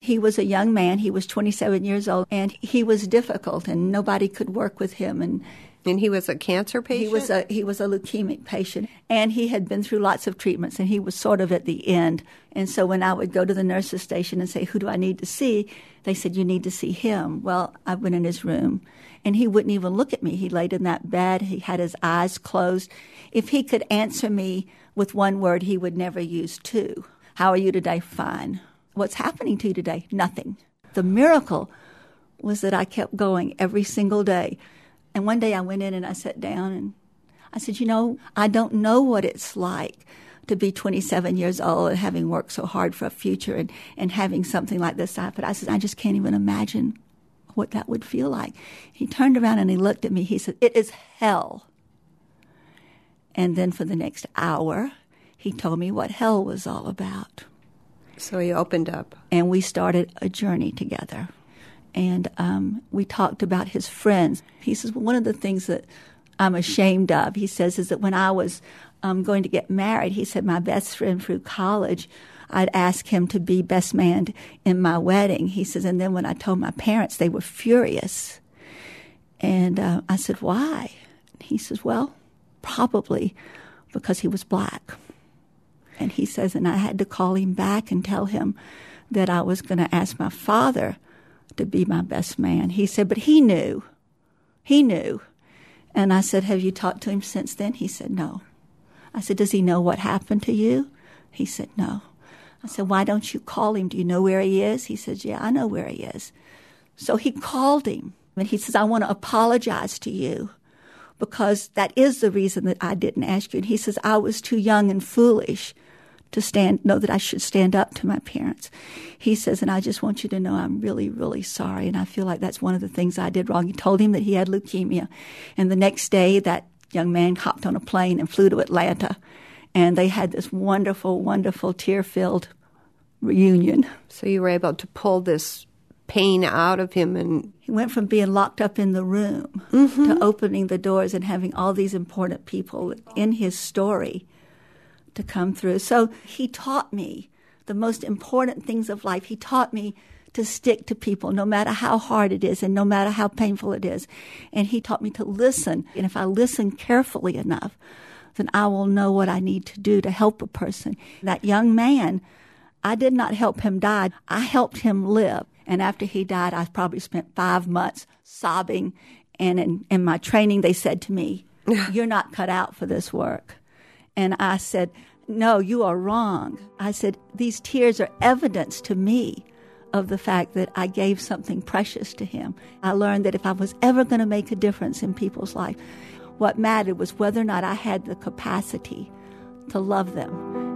He was a young man. He was 27 years old, and he was difficult, and nobody could work with him. And he was a cancer patient? He was a leukemic patient, and he had been through lots of treatments, and he was sort of at the end. And so when I would go to the nurse's station and say, who do I need to see? They said, you need to see him. Well, I went in his room, and he wouldn't even look at me. He laid in that bed. He had his eyes closed. If he could answer me with one word, he would never use two. How are you today? Fine. What's happening to you today? Nothing. The miracle was that I kept going every single day. And one day I went in and I sat down and I said, I don't know what it's like to be 27 years old and having worked so hard for a future and having something like this happen. I said, I just can't even imagine what that would feel like. He turned around and he looked at me. He said, it is hell. And then for the next hour, he told me what hell was all about. So he opened up. And we started a journey together. And we talked about his friends. He says, well, one of the things that I'm ashamed of, he says, is that when I was going to get married, he said my best friend through college, I'd ask him to be best man in my wedding. He says, and then when I told my parents, they were furious. And I said, why? He says, well, probably because he was black. And he says, and I had to call him back and tell him that I was going to ask my father to be my best man. He said, but he knew. He knew. And I said, have you talked to him since then? He said, no. I said, does he know what happened to you? He said, no. I said, why don't you call him? Do you know where he is? He says, yeah, I know where he is. So he called him. And he says, I want to apologize to you because that is the reason that I didn't ask you. And he says, I was too young and foolish to know that I should stand up to my parents. He says, and I just want you to know I'm really, really sorry. And I feel like that's one of the things I did wrong. He told him that he had leukemia. And the next day, that young man hopped on a plane and flew to Atlanta. And they had this wonderful, wonderful tear-filled reunion. So you were able to pull this pain out of him. And he went from being locked up in the room to opening the doors and having all these important people in his story to come through. So he taught me the most important things of life. He taught me to stick to people no matter how hard it is and no matter how painful it is. And he taught me to listen. And if I listen carefully enough, then I will know what I need to do to help a person. That young man, I did not help him die. I helped him live. And after he died, I probably spent 5 months sobbing. And in my training, they said to me, you're not cut out for this work. And I said, no, you are wrong. I said, these tears are evidence to me of the fact that I gave something precious to him. I learned that if I was ever going to make a difference in people's life, what mattered was whether or not I had the capacity to love them